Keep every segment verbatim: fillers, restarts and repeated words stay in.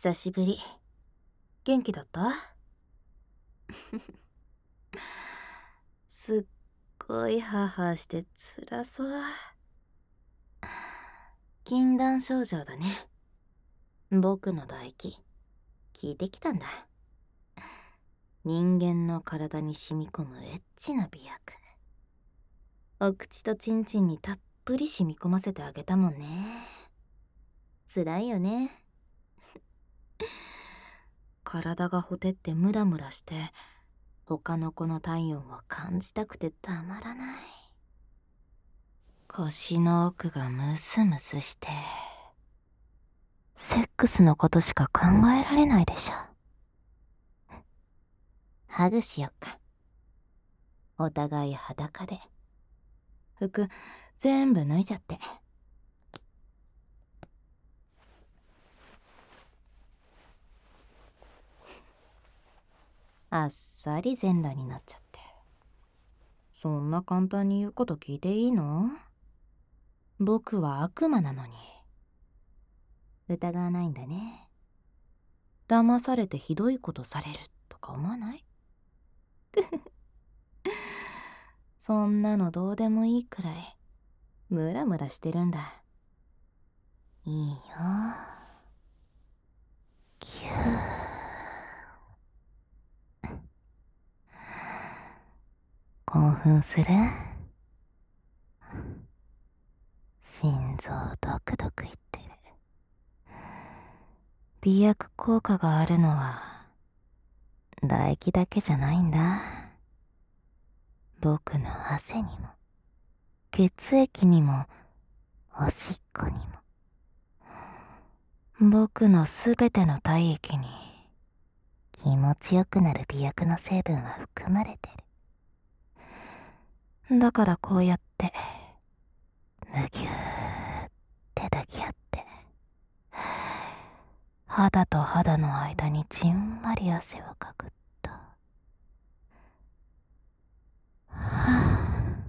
久しぶり。元気だった？すっごいハーハーしてつらそう。禁断症状だね。僕の唾液聞いてきたんだ。人間の体に染み込むエッチな美薬。お口とチンチンにたっぷり染み込ませてあげたもんね。辛いよね。体がほてってムラムラして他の子の体温を感じたくてたまらない。腰の奥がムスムスしてセックスのことしか考えられないでしょ。ハグしよっか。お互い裸で服全部脱いじゃって。あっさり全裸になっちゃって。そんな簡単に言うこと聞いていいの？僕は悪魔なのに。疑わないんだね。騙されてひどいことされるとか思わない？そんなのどうでもいいくらいムラムラしてるんだ。いいよ。キュー。興奮する？心臓ドクドクいってる。美薬効果があるのは唾液だけじゃないんだ。僕の汗にも血液にもおしっこにも僕のすべての体液に気持ちよくなる美薬の成分は含まれてる。だからこうやってむぎゅーって抱き合って肌と肌の間にじんわり汗をかくっと。はぁ、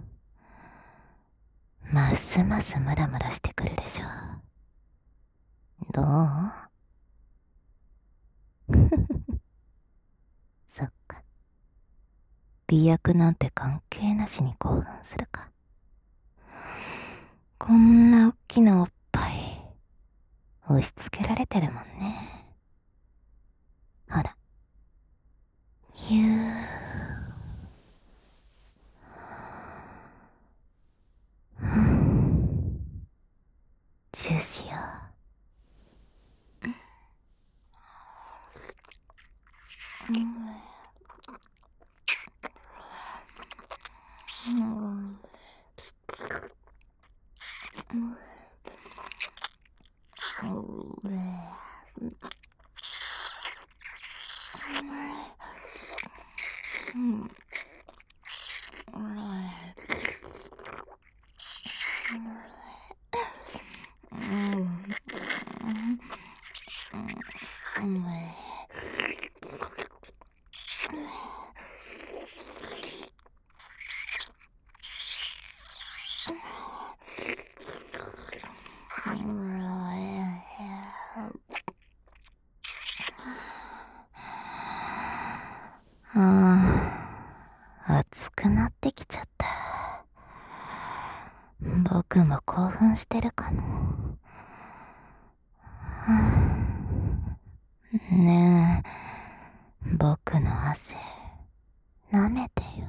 ますますムラムラしてくるでしょ。どう？そっか。美薬なんて関係なしに興奮するか。こんなおっきなおっぱい押し付けられてるもんね。ほら、ひゅー。チューしよう。ああ、熱くなってきちゃった。僕も興奮してるかも。ねえ、僕の汗舐めてよ。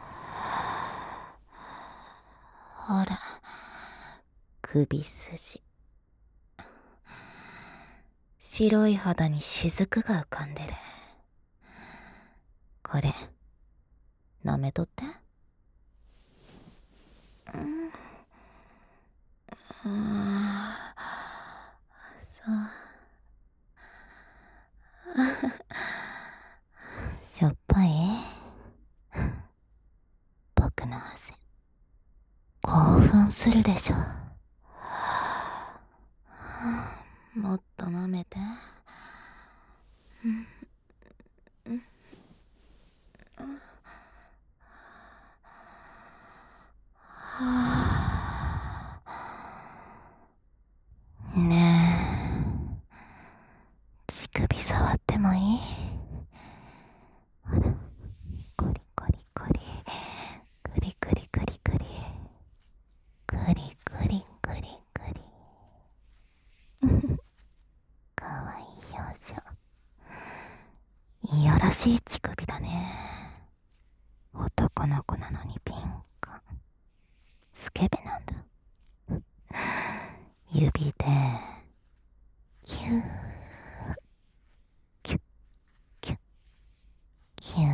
ほら、首筋。白い肌に雫が浮かんでる。これ舐めとって。うん、あー、そうしょっぱい？僕の汗興奮するでしょ。もっと舐めて。うんうんはあ、ねえ、 乳首触ってもいい？ほら、コリコリコリ、クリクリクリクリ、クリクリクリクリ。かわいい表情。いやらしい乳首だね。男の子なのにピンク。スケベなんだ。指でキューキュッキュッキュ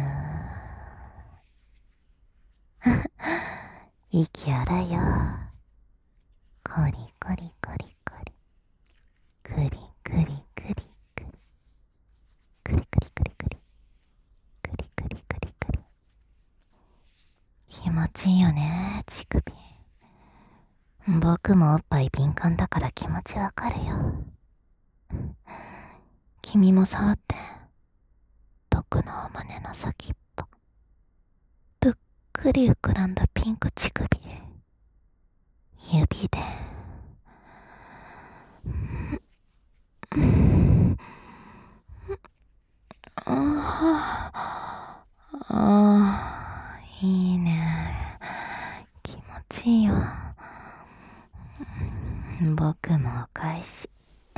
ー。息荒いよ。コリコリコリコリ、クリクリクリクリ、クリクリクリクリ、クリクリクリクリ。気持ちいいよね、乳首。僕もおっぱい敏感だから気持ちわかるよ。君も触って。僕のお胸の先っぽ。ぷっくり膨らんだピンク乳首。指で。ああ、いいね。気持ちいいよ。僕もお返し。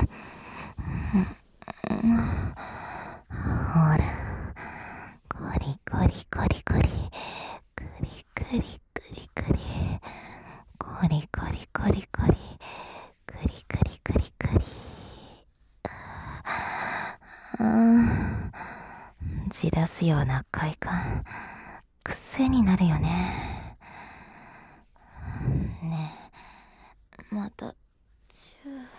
ほら、コリコリコリコリ、クリクリクリクリ、コリコリコリコリ、クリクリクリクリ。あー、じらすような快感、癖になるよね。ねえ、またチュー。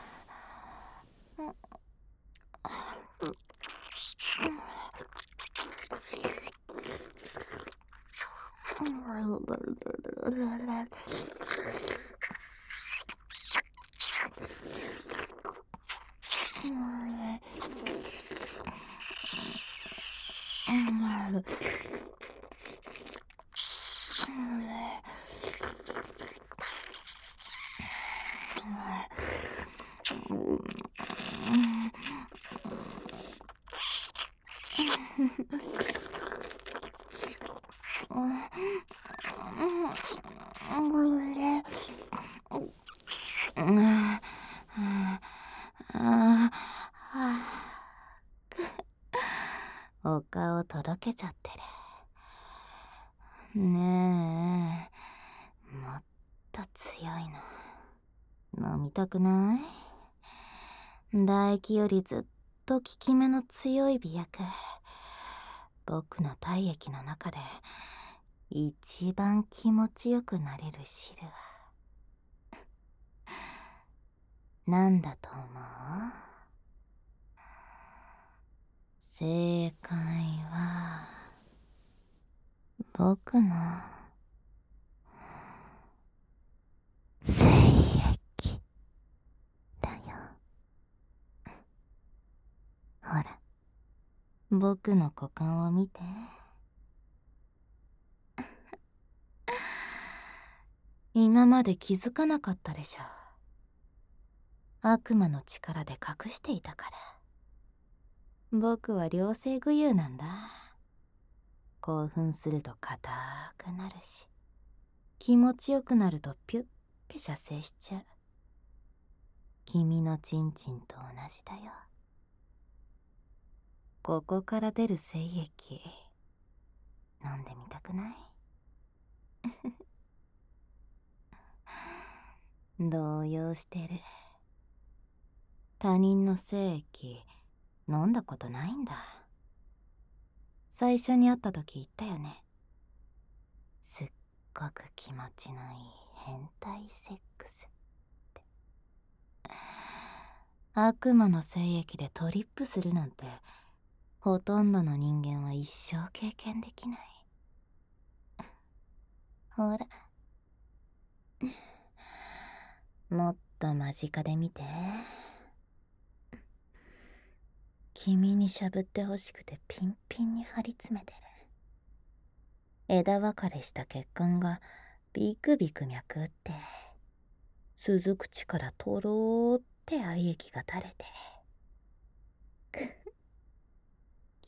お顔とろけちゃってる。ねえ、もっと強いの飲みたくない？唾液よりずっと効き目の強い美薬。僕の体液の中で一番気持ちよくなれる汁はなんだと思う？正解は僕の精液だよ。ほら、僕の股間を見て。今まで気づかなかったでしょ。悪魔の力で隠していたから。僕は両性具有なんだ。興奮すると硬くなるし、気持ちよくなるとピュッて射精しちゃう。君のチンチンと同じだよ。ここから出る精液飲んでみたくない？動揺してる。他人の精液飲んだことないんだ。最初に会った時言ったよね。すっごく気持ちのいい変態セックスって。悪魔の精液でトリップするなんてほとんどの人間は一生経験できない。ほら、もっと間近で見て。君にしゃぶってほしくてピンピンに張り詰めてる。枝分かれした血管がビクビク脈打って、鈴口からとろーって愛液が垂れて。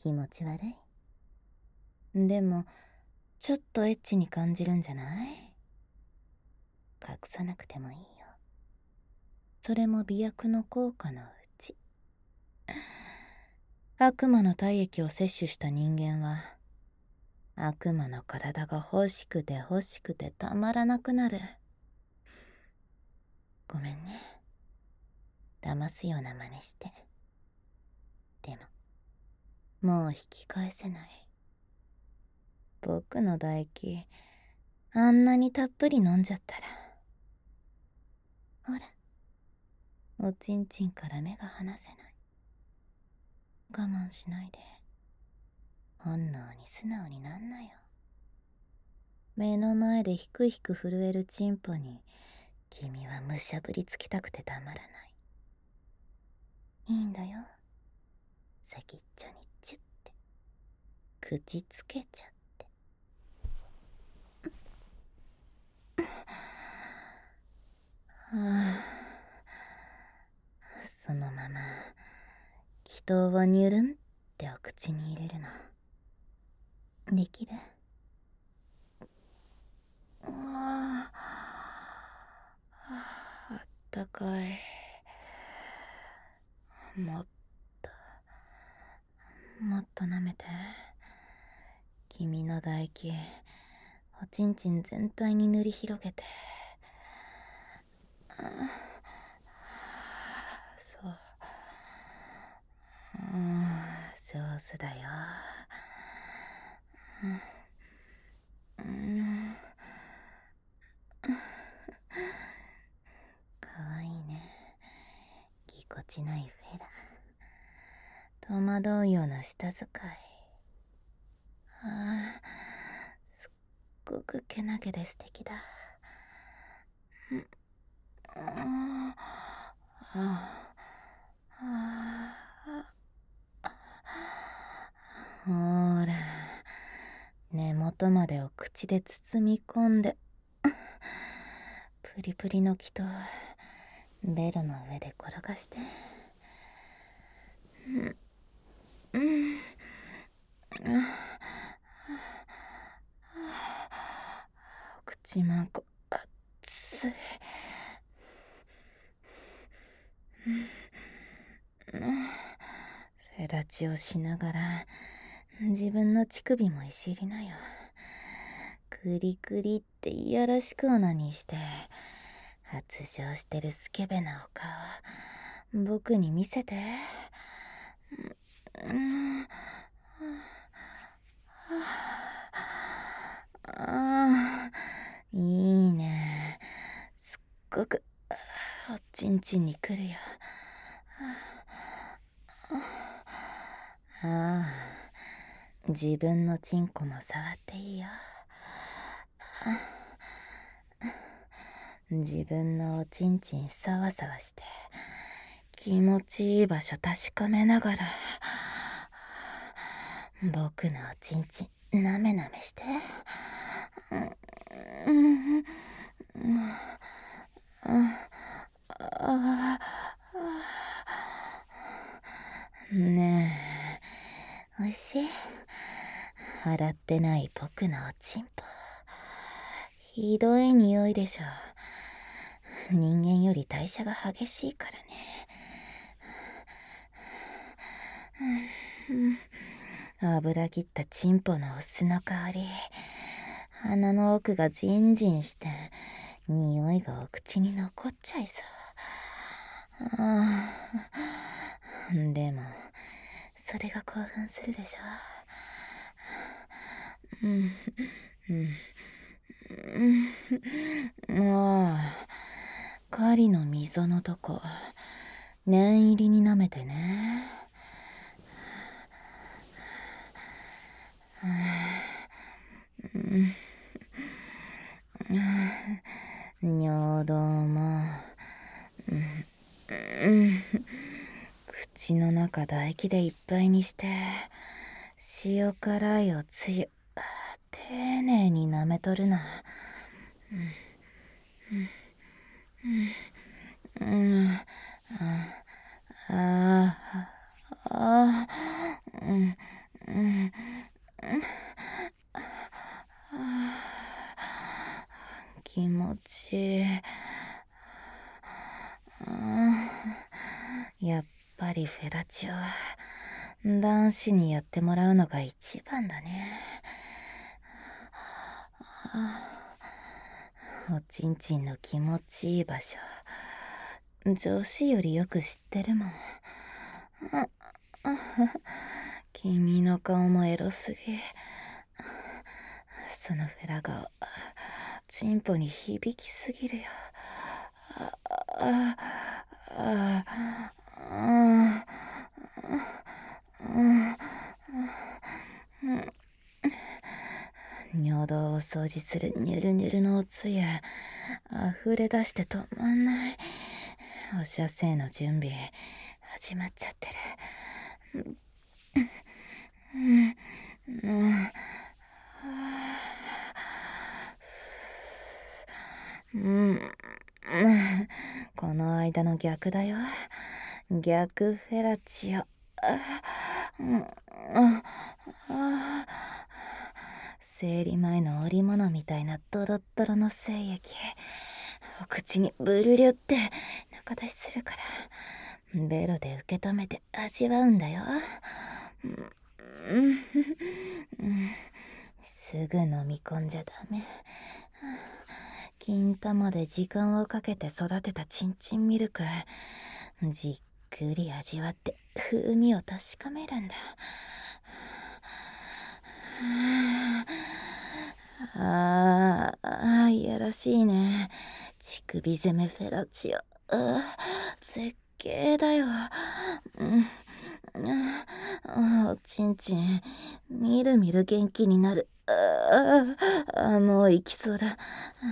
気持ち悪い。でもちょっとエッチに感じるんじゃない？隠さなくてもいいよ。それも美薬の効果のうち。悪魔の体液を摂取した人間は悪魔の体が欲しくて欲しくてたまらなくなる。ごめんね、騙すような真似して。でももう引き返せない。僕の唾液あんなにたっぷり飲んじゃったら、ほら、おちんちんから目が離せない。我慢しないで、本能に素直になんなよ。目の前でひくひく震えるチンポに君はむしゃぶりつきたくてたまらない。いいんだよ、先っちょにチュッて口つけちゃって。はあ、そのまま気筒をニュルンってお口に入れるのできる？ああ、あったかい。もっともっと舐めて。君の唾液おちんちん全体に塗り広げて。そう、うん、上手だよ。うん、かわいいね。ぎこちないフェラ、戸惑うような舌使い。ああ、すっごくけなげで素敵だ。うん、ああ、ほーら、根元までを口で包み込んで、プリプリの木とベロの上で転がして。うん、うん、お口まんこ熱い。フェラチオしながら自分の乳首もいじりなよ。クリクリっていやらしくオナニーして発情してるスケベなお顔僕に見せて。うん、ああ、いいね。すっごくおちんちんにくるよ。ああ、自分のチンコも触っていいよ。自分のおちんちんさわさわして気持ちいい場所確かめながら僕のおちんちんなめなめして。ねえ、おいしい？洗ってない僕のおちんぽ、ひどい匂いでしょ。人間より代謝が激しいからね。油切ったチンポのお酢の香り、鼻の奥がジンジンして匂いがお口に残っちゃいそう。ああ、でもそれが興奮するでしょ。うん、うん、もう狩りの溝のとこ念入りに舐めてね。尿道も、うんうん、口の中唾液でいっぱいにして塩辛いおつゆ丁寧に舐めとるな。うん、うん、うん、ああああ、うん、 うん、気持ちいい。やっぱりフェラチオは男子にやってもらうのが一番だね。おちんちんの気持ちいい場所、女子よりよく知ってるもん。君の顔もエロすぎ。そのフェラ顔、チンポに響きすぎるよ。尿道を掃除するニュルニュルのおつゆ、溢れ出して止まんない。お射精の準備始まっちゃってる。うんうん、この間の逆だよ。逆フェラチオ。生理前の織物みたいなドロッドロの精液、お口にブルリュって中出しするから、ベロで受け止めて味わうんだよ。すぐ飲み込んじゃダメ。金玉で時間をかけて育てたチンチンミルク、じっくり味わって風味を確かめるんだ。ああ、いやらしいね。乳首攻めフェラチオ。絶景だよ。おちんちん、みるみる元気になる。ああ、もう行きそうだ。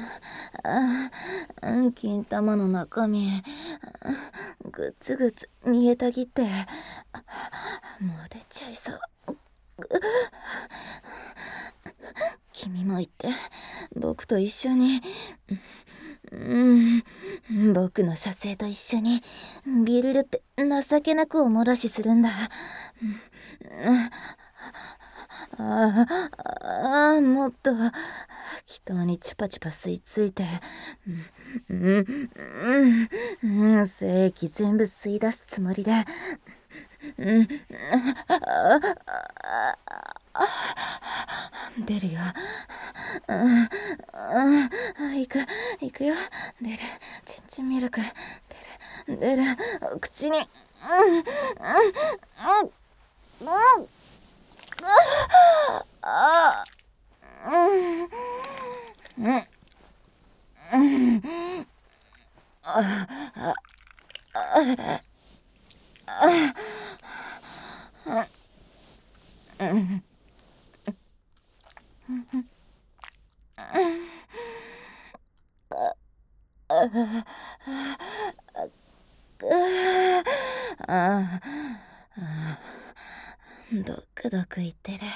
金玉の中身、ぐつぐつ煮えたぎって、もう出ちゃいそう。君も行って、僕と一緒に、うん、僕の射精と一緒にビルルって情けなくお漏らしするんだ。ああ、もっと気筒にチュパチュパ吸い付いて、うん、うん、うん、精液全部吸い出すつもりで、うん、出るよ。うん、うん、行く、行くよ。出る。チンチンミルク。出る、出る。口に。うん、うん、うん、うん。ああ、うん、うん、うん、ああ、ああ、うん。ああ、ドクドク言ってる。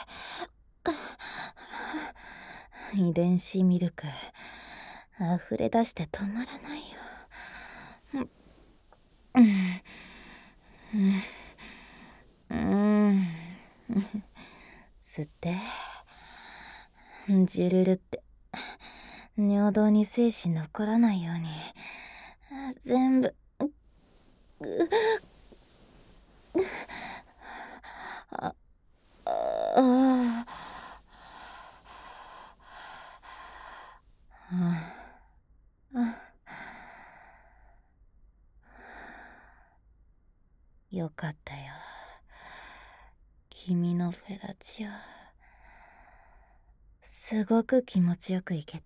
遺伝子ミルク、溢れ出して止まらないよ。うん、うん、吸って、ジュルルって、尿道に精子残らないように、全部、あ、ああ、よかったよ。君のフェラチオ、すごく気持ちよくいけた。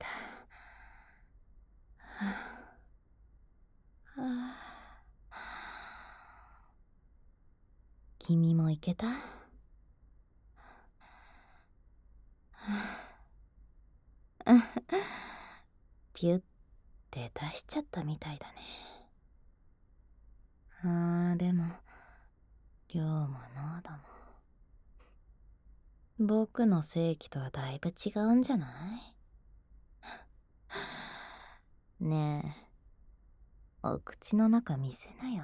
君もいけた？ピュッて出しちゃったみたいだね。あー、でも量も濃度も僕の正規とはだいぶ違うんじゃない？ねえ、お口の中見せなよ。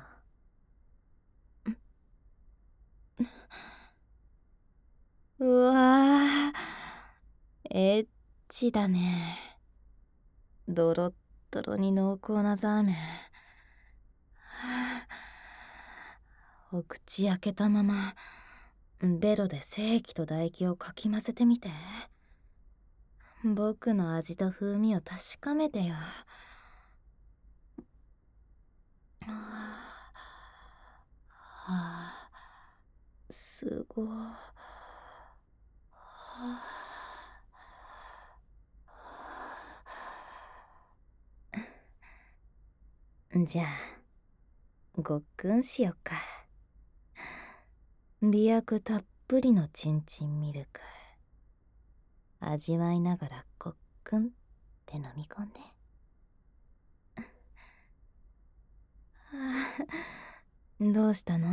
エッチだね。ドロッドロに濃厚なザーメン。はあ、お口開けたままベロで精液と唾液をかき混ぜてみて。僕の味と風味を確かめてよ。はあ、すごい。はあ、じゃあごっくんしよっか。美薬たっぷりのチンチンミルク味わいながらごっくんって飲み込んで。どうしたの？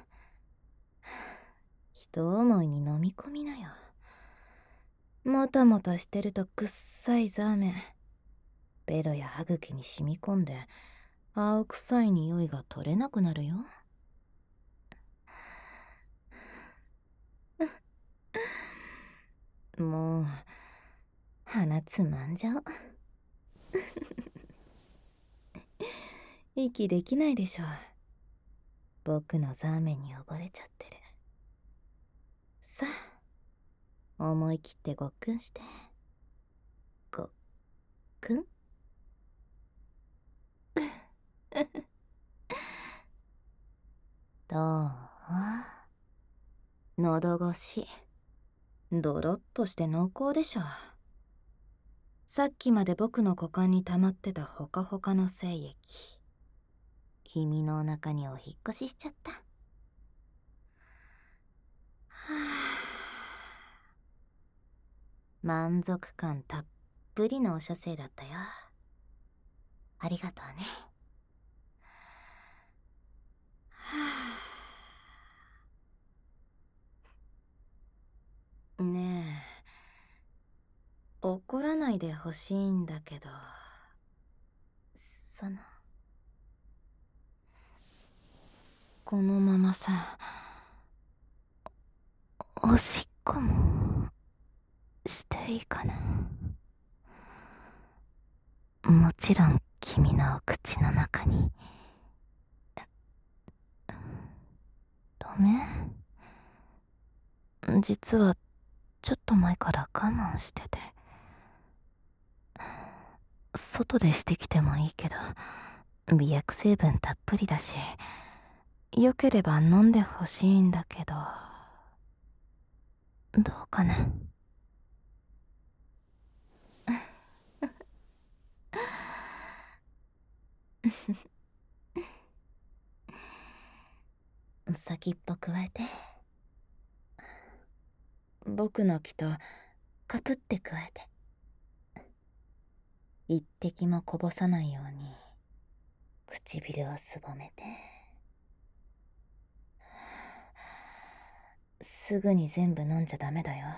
一思いに飲み込みなよ。もたもたしてるとくっさいザーメンベロや歯茎に染み込んで青臭い匂いが取れなくなるよ。もう鼻つまんじゃう。息できないでしょ。僕のザーメンに溺れちゃってる。さあ思い切ってごっくんして。ごっくん。どう？喉越しドロッとして濃厚でしょ。さっきまで僕の股間に溜まってたホカホカの精液君のお腹にお引っ越ししちゃった。はあ、満足感たっぷりのお射精だったよ。ありがとうね。はあ、ねえ怒らないでほしいんだけど、そのこのままさおしっこもしていいかな。もちろん君のお口の中に。ダメ？実はちょっと前から我慢してて。外でしてきてもいいけど美薬成分たっぷりだし、よければ飲んでほしいんだけど、どうかな。先っぽ加えて。僕の気とカプって加えて。一滴もこぼさないように唇をすぼめて。すぐに全部飲んじゃダメだよ。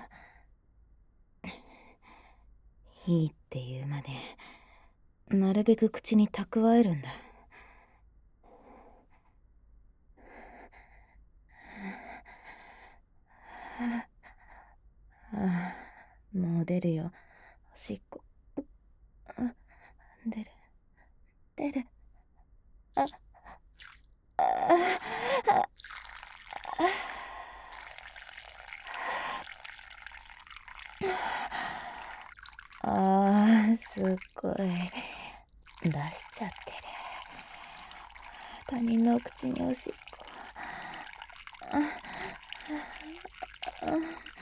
いいって言うまでなるべく口に蓄えるんだ。ああ、もう出るよおしっこ。あ、出る出る。あああああ、すっごい出しちゃってる。他人のお口におしっこ。ああ、いっ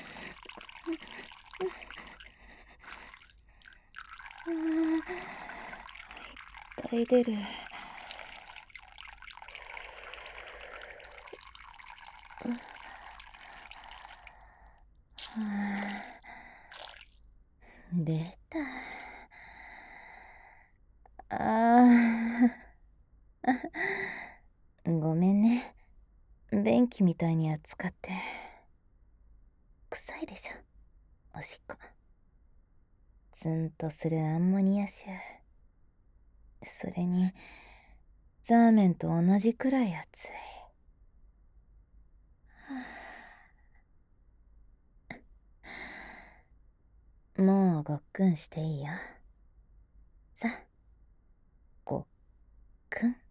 ぱい出る。出た。ああごめんね、便器みたいに扱って。臭いでしょおしっこ。ツンとするアンモニア臭。それにザーメンと同じくらい熱い。もごっくんしていいよ。さあ、ごっくん。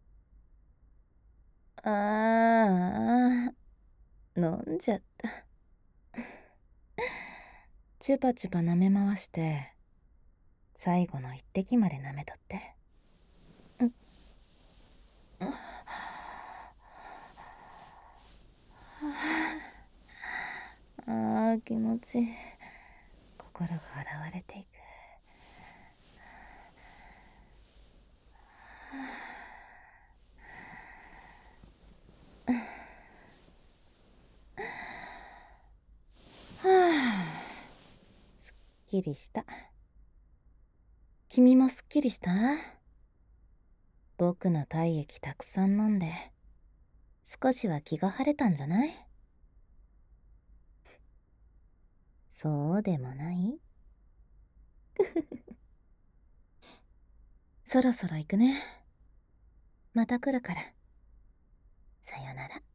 ああ、飲んじゃった。チュパチュパ舐め回して、最後の一滴まで舐めとって。うん。ああ、気持ちいい。心が洗われていく。はあ、すっきりした。君もすっきりした？僕の体液たくさん飲んで、少しは気が晴れたんじゃない？そうでもない？そろそろ行くね。また来るから。さよなら。